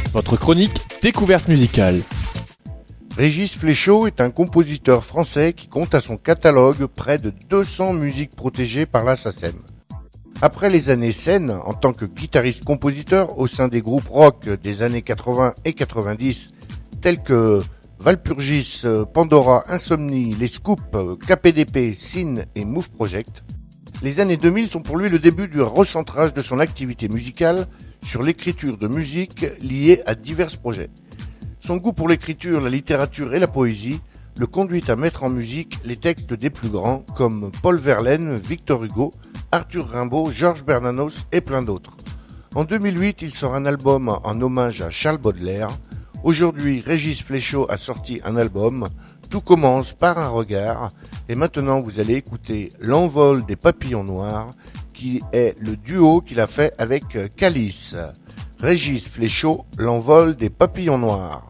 votre chronique découverte musicale. Régis Fléchaud est un compositeur français qui compte à son catalogue près de 200 musiques protégées par la SACEM. Après les années saines, en tant que guitariste-compositeur au sein des groupes rock des années 80 et 90, tels que Walpurgis, Pandora, Insomnie, Les Scoops, KPDP, Sin et Move Project, les années 2000 sont pour lui le début du recentrage de son activité musicale sur l'écriture de musique liée à divers projets. Son goût pour l'écriture, la littérature et la poésie le conduit à mettre en musique les textes des plus grands comme Paul Verlaine, Victor Hugo, Arthur Rimbaud, Georges Bernanos et plein d'autres. En 2008, il sort un album en hommage à Charles Baudelaire. Aujourd'hui, Régis Fléchaud a sorti un album, Tout commence par un regard, et maintenant vous allez écouter L'envol des papillons noirs, qui est le duo qu'il a fait avec Calice. Régis Fléchaud, L'envol des papillons noirs.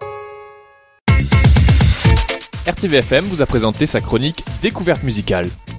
RTVFM vous a présenté sa chronique découverte musicale.